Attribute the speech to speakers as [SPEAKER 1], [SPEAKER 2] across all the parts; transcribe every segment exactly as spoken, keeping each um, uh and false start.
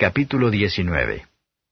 [SPEAKER 1] Capítulo diecinueve.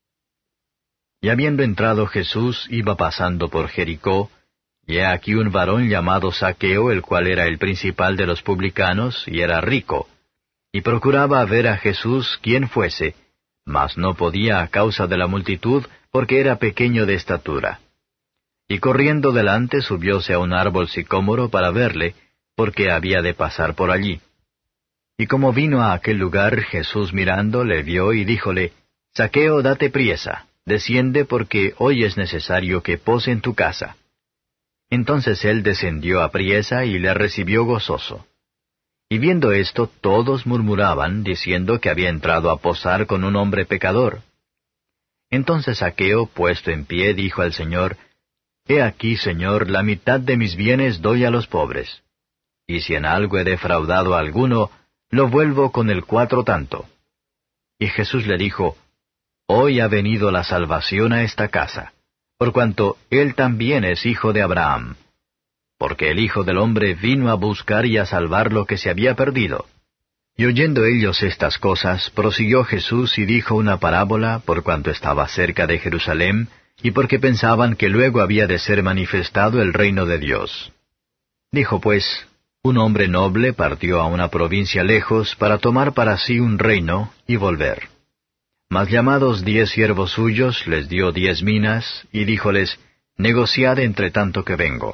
[SPEAKER 1] Y habiendo entrado Jesús, iba pasando por Jericó, y he aquí un varón llamado Zaqueo, el cual era el principal de los publicanos, y era rico, y procuraba ver a Jesús quién fuese, mas no podía a causa de la multitud, porque era pequeño de estatura. Y corriendo delante subióse a un árbol sicómoro para verle, porque había de pasar por allí. Y como vino a aquel lugar, Jesús mirando le vio y díjole, Zaqueo, date priesa, desciende porque hoy es necesario que pose en tu casa. Entonces él descendió apriesa y le recibió gozoso. Y viendo esto, todos murmuraban, diciendo que había entrado a posar con un hombre pecador. Entonces Zaqueo, puesto en pie, dijo al Señor, He aquí, Señor, la mitad de mis bienes doy a los pobres. Y si en algo he defraudado a alguno, lo vuelvo con el cuatro tanto. Y Jesús le dijo, Hoy ha venido la salvación a esta casa, por cuanto él también es hijo de Abraham. Porque el Hijo del Hombre vino a buscar y a salvar lo que se había perdido. Y oyendo ellos estas cosas, prosiguió Jesús y dijo una parábola, por cuanto estaba cerca de Jerusalén, y porque pensaban que luego había de ser manifestado el reino de Dios. Dijo pues, un hombre noble partió a una provincia lejos para tomar para sí un reino y volver. Mas llamados diez siervos suyos, les dio diez minas, y díjoles, negociad entre tanto que vengo.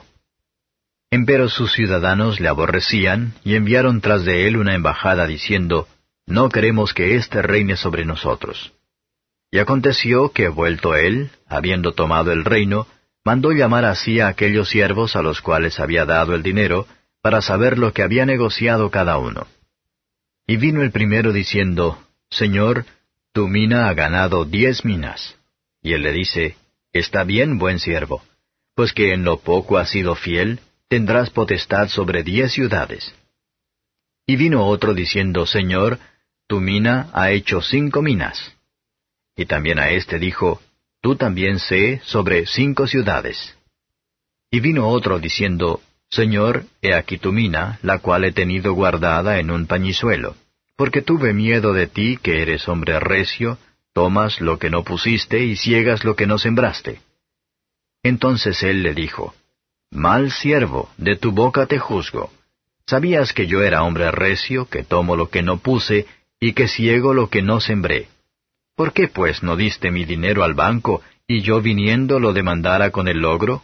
[SPEAKER 1] Empero sus ciudadanos le aborrecían, y enviaron tras de él una embajada diciendo, No queremos que éste reine sobre nosotros. Y aconteció que, vuelto él, habiendo tomado el reino, mandó llamar así a aquellos siervos a los cuales había dado el dinero, para saber lo que había negociado cada uno. Y vino el primero diciendo, Señor, tu mina ha ganado diez minas. Y él le dice, Está bien, buen siervo, pues que en lo poco has sido fiel, tendrás potestad sobre diez ciudades. Y vino otro diciendo, Señor, tu mina ha hecho cinco minas. Y también a éste dijo, Tú también sé sobre cinco ciudades. Y vino otro diciendo, Señor, he aquí tu mina, la cual he tenido guardada en un pañizuelo, porque tuve miedo de ti, que eres hombre recio, tomas lo que no pusiste y ciegas lo que no sembraste. Entonces él le dijo, Mal siervo, de tu boca te juzgo. ¿Sabías que yo era hombre recio, que tomo lo que no puse, y que ciego lo que no sembré? ¿Por qué pues no diste mi dinero al banco, y yo viniendo lo demandara con el logro?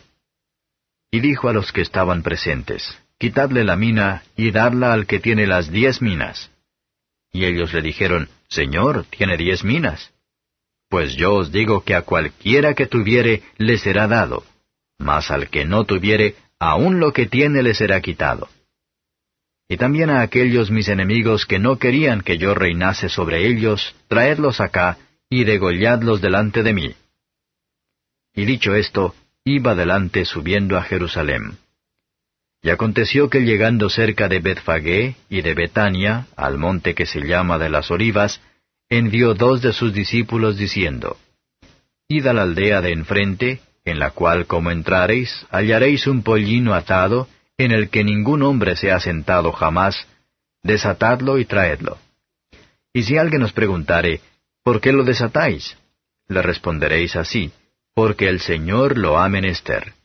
[SPEAKER 1] Y dijo a los que estaban presentes, Quitadle la mina, y dadla al que tiene las diez minas. Y ellos le dijeron, Señor, tiene diez minas. Pues yo os digo que a cualquiera que tuviere le será dado, mas al que no tuviere, aun lo que tiene le será quitado. Y también a aquellos mis enemigos que no querían que yo reinase sobre ellos, traedlos acá, y degolladlos delante de mí. Y dicho esto, iba delante subiendo a Jerusalén. Y aconteció que llegando cerca de Betfagé y de Betania, al monte que se llama de las Olivas, envió dos de sus discípulos diciendo, Id a la aldea de enfrente, en la cual como entrareis, hallaréis un pollino atado, en el que ningún hombre se ha sentado jamás, desatadlo y traedlo. Y si alguien os preguntare, ¿por qué lo desatáis? Le responderéis así, porque el Señor lo ha menester.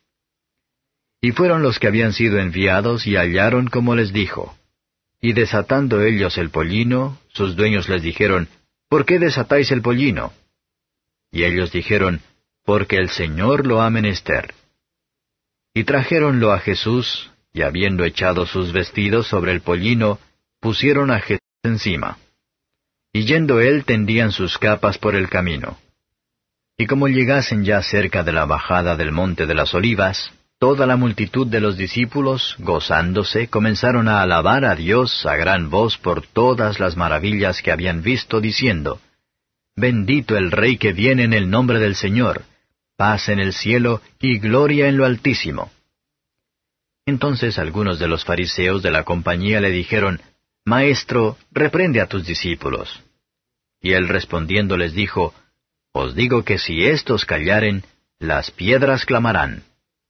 [SPEAKER 1] Y fueron los que habían sido enviados y hallaron como les dijo. Y desatando ellos el pollino, sus dueños les dijeron, ¿por qué desatáis el pollino? Y ellos dijeron, porque el Señor lo ha menester. Y trajéronlo a Jesús, y habiendo echado sus vestidos sobre el pollino, pusieron a Jesús encima. Y yendo él tendían sus capas por el camino. Y como llegasen ya cerca de la bajada del monte de las Olivas, toda la multitud de los discípulos, gozándose, comenzaron a alabar a Dios a gran voz por todas las maravillas que habían visto, diciendo, Bendito el Rey que viene en el nombre del Señor, paz en el cielo y gloria en lo altísimo. Entonces algunos de los fariseos de la compañía le dijeron, Maestro, reprende a tus discípulos. Y él respondiendo les dijo, Os digo que si éstos callaren, las piedras clamarán.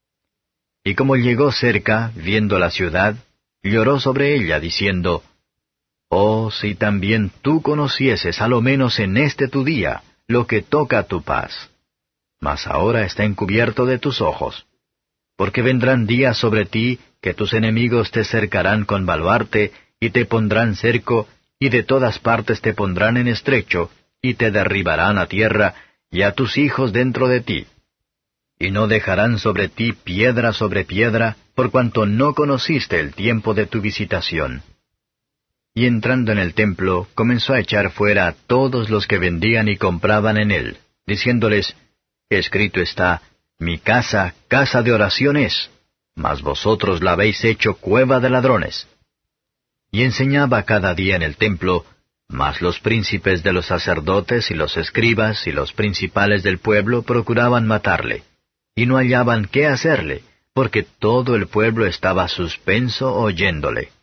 [SPEAKER 1] Y como llegó cerca, viendo la ciudad, lloró sobre ella, diciendo, Oh, si también tú conocieses, a lo menos en este tu día, lo que toca a tu paz. Mas ahora está encubierto de tus ojos. Porque vendrán días sobre ti que tus enemigos te cercarán con baluarte, y te pondrán cerco, y de todas partes te pondrán en estrecho, y te derribarán a tierra, y a tus hijos dentro de ti. Y no dejarán sobre ti piedra sobre piedra, por cuanto no conociste el tiempo de tu visitación. Y entrando en el templo, comenzó a echar fuera a todos los que vendían y compraban en él, diciéndoles, Escrito está, Mi casa, casa de oración es, mas vosotros la habéis hecho cueva de ladrones. Y enseñaba cada día en el templo, mas los príncipes de los sacerdotes y los escribas y los principales del pueblo procuraban matarle, y no hallaban qué hacerle, porque todo el pueblo estaba suspenso oyéndole.